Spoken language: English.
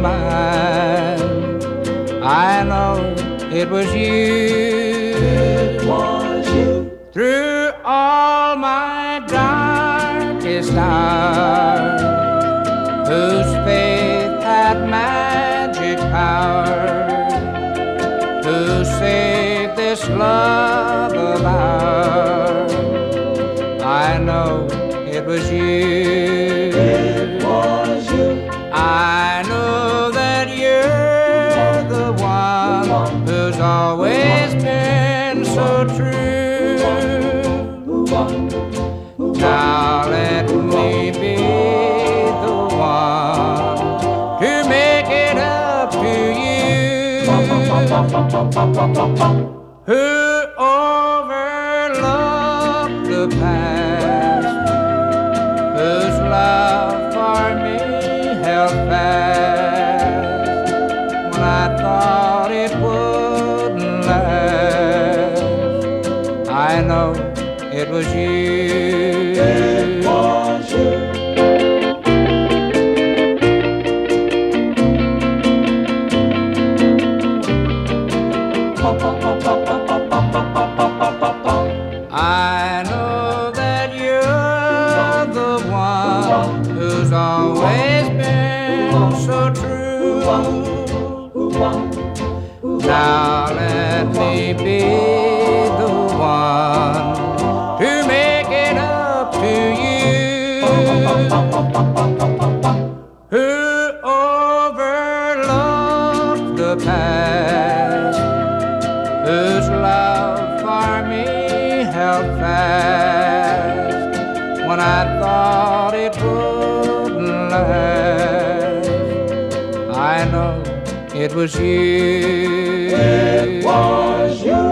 mine. I know it was you. It was you. Through all my darkest hours, whose faith had magic power, who saved this love of ours. I know it was you. It was you. I know that you're the one who's always been so true. Now let me be the one to make it up to you, who overlooked the past, whose love for me held fast when I thought it wouldn't last. I know it was you. It was you. I know that you're the one who's always been so true. Now let me be the one to make it up to you, who overlooked the past, whose love for me held fast when I thought it wouldn't last. I know it was you. It was you.